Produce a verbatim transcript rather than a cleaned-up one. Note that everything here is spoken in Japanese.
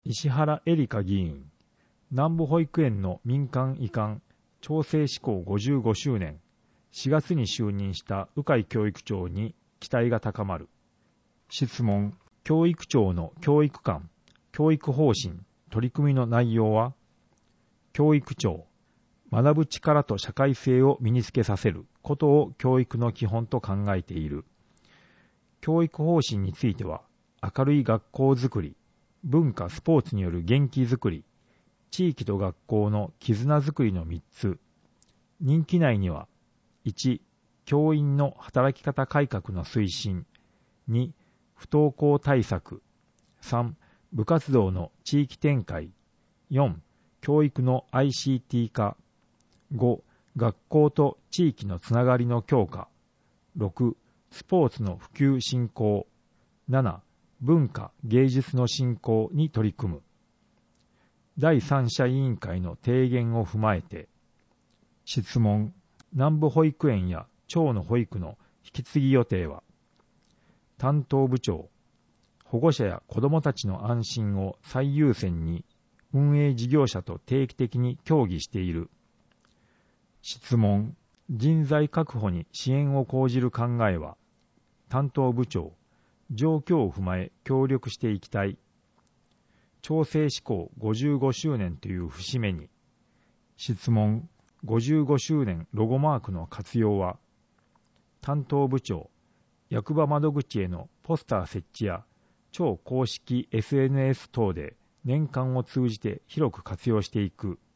石原エリカ議員、南部保育園の民間移管調整施行ごじゅうごしゅうねん、しがつに就任した鵜飼教育長に期待が高まる。質問、教育庁の教育観、教育方針、取り組みの内容は、教育庁、学ぶ力と社会性を身につけさせることを教育の基本と考えている。教育方針については、明るい学校づくり、文化・スポーツによる元気づくり、地域と学校の絆づくりのみっつ。任期内には、いち、教員の働き方改革の推進、に、不登校対策、さん、部活動の地域展開、よん、教育の アイシーティー 化、ご、学校と地域のつながりの強化、ろく、スポーツの普及振興、なな、文化芸術の振興に取り組む。第三者委員会の提言を踏まえて、質問、南部保育園や町の保育の引き継ぎ予定は、担当部長、保護者や子どもたちの安心を最優先に運営事業者と定期的に協議している。質問、人材確保に支援を講じる考えは、担当部長、状況を踏まえ協力していきたい。調整施行ごじゅうごしゅうねんという節目に、質問、ごじゅうごしゅうねんロゴマークの活用は、担当部長、役場窓口へのポスター設置や、町公式 エスエヌエス 等で年間を通じて広く活用していく。